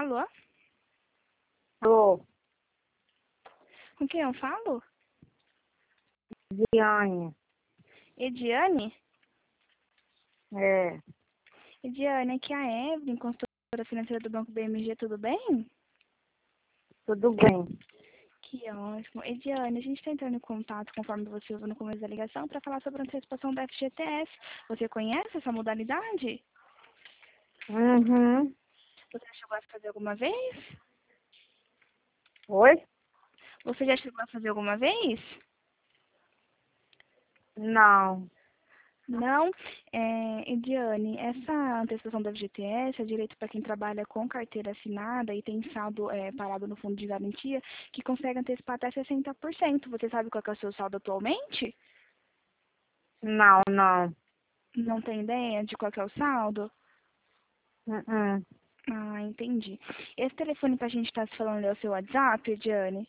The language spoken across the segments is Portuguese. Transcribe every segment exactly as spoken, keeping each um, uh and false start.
Alô? Tô, Com quem eu falo? Diane. Ediane? É, Ediane, aqui é a Evelyn, consultora financeira do Banco B M G, tudo bem? tudo bem. Que ótimo. Ediane, a gente está entrando em contato, conforme você usou no começo da ligação, para falar sobre a antecipação da F G T S. Você conhece essa modalidade? Uhum. Você já chegou a fazer alguma vez? Oi? Você já chegou a fazer alguma vez? Não, Não, é, Ediane, essa antecipação da F G T S é direito para quem trabalha com carteira assinada e tem saldo é, parado no fundo de garantia, que consegue antecipar até sessenta por cento. Você sabe qual que é o seu saldo atualmente? não, não. Não tem ideia de qual que é o saldo? Uhum. Ah, entendi. Esse telefone que a gente está se falando é o seu WhatsApp, Ediane?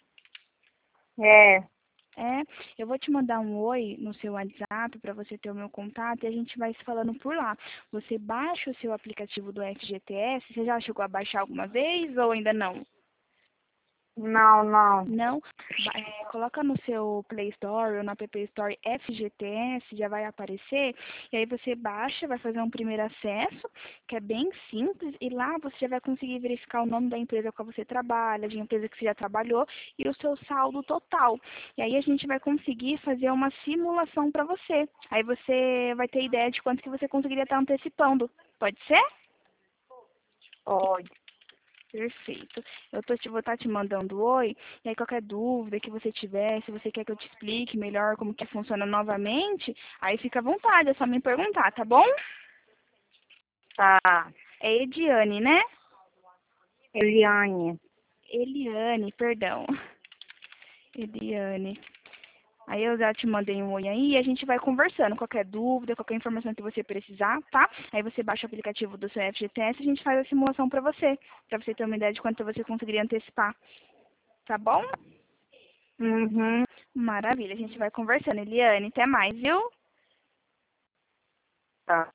É, É, eu vou te mandar um oi no seu WhatsApp para você ter o meu contato e a gente vai se falando por lá. Você baixa o seu aplicativo do F G T S, você já chegou a baixar alguma vez ou ainda não? não, não. Não, ba- é, coloca no seu Play Store ou na App Store F G T S, já vai aparecer, e aí você baixa, vai fazer um primeiro acesso, que é bem simples, e lá você já vai conseguir verificar o nome da empresa com a você trabalha, de empresa que você já trabalhou, e o seu saldo total. E aí a gente vai conseguir fazer uma simulação para você. Aí você vai ter ideia de quanto que você conseguiria estar antecipando. Pode ser? Pode. Perfeito. Eu tô te, vou estar te mandando oi, e aí qualquer dúvida que você tiver, se você quer que eu te explique melhor como que funciona novamente, aí fica à vontade, é só me perguntar, tá bom? Tá. É Ediane, né? Eliane. Eliane, perdão. Eliane. Aí eu já te mandei um oi aí e a gente vai conversando. Qualquer dúvida, qualquer informação que você precisar, tá? Aí você baixa o aplicativo do seu F G T S e a gente faz a simulação pra você, pra você ter uma ideia de quanto você conseguiria antecipar, tá bom? Uhum. Maravilha, a gente vai conversando. Eliane, até mais, viu? Tá.